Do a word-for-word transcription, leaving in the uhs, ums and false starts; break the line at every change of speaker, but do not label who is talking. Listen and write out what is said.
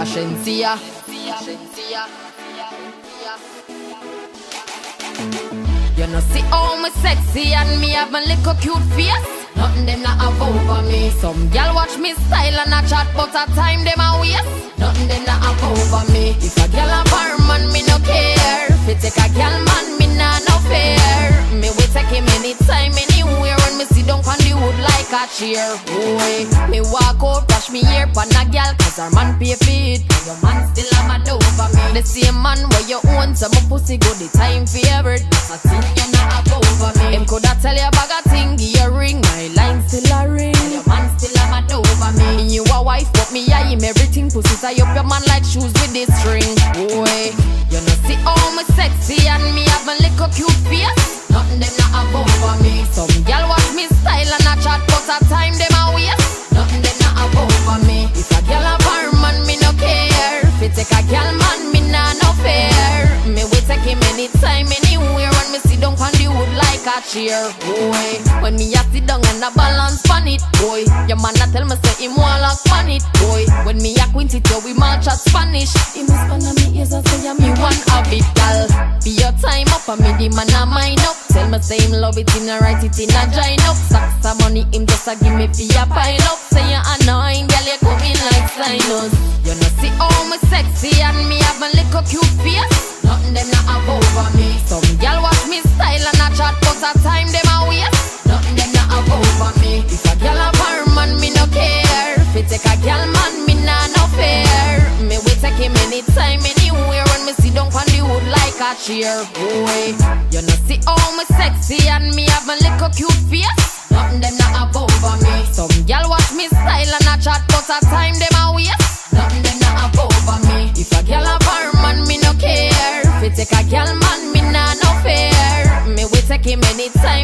Ashensia. You know see how me sexy and me have my little cute face. Nothing them not have over me. Some gal watch me style and a chat, but a time them a waste. Nothing them not have over me. If a gal a bar man, me no care. If it take a gal man, me nah no fair. Me we take him anytime, anywhere. When me sit down on the wood like a chair. Boy, me walk out, wash me hair pan a gal, cause her man pay for it. And your man still a mad over me. The same man where you own, so my pussy go the time favorite. That's a thing you not have over me. Him coulda tell you bag a thing, give you a ring. My line still a ring. And your man still a mad over me. Me you a wife, but me I him everything. Pussy tie up your man like shoes with this string. Boy, you know see how me sexy and me have my little cute face. Nothing them not have over me. Some gal watch me style and a chat, but a time them a waste. Nothing them not have over me. If a gal a bar man, me no care. If it take a gal man, me nah no fair. Me we take him anytime, anywhere. When me sit down on the wood like a chair. Boy, when me a sit down and a balance on it. Boy, your man a tell me say him want lock on it. Boy, when me a quint it, yo we march at Spanish. He must on me ears and say me one of it, gal. Be your time up and me the man a mine up. Tell me say him love it in a write it in a join up. Socks of money him just a give me for a pile up. Say you annoying, girl you come in like sinus. You know see how me sexy and me have my little cute face. Nothing them not have over me. Some gal watch me style and a chat, but a time them a waste. Nothing them not have over me. If a gal a bar man, me no care. If it take a gal man, me nah no fair. Me we take him anytime, anywhere. When me sit down on the wood like a chair. Boy, you know see how me sexy and me have my little cute face. Nothing them not have over me. Some gal watch me style and a chat, but a time them a waste. Nothing them not have over me. If a gal a bar man, me no care. If it take a gal man, me nah no fair. Me we take him anytime,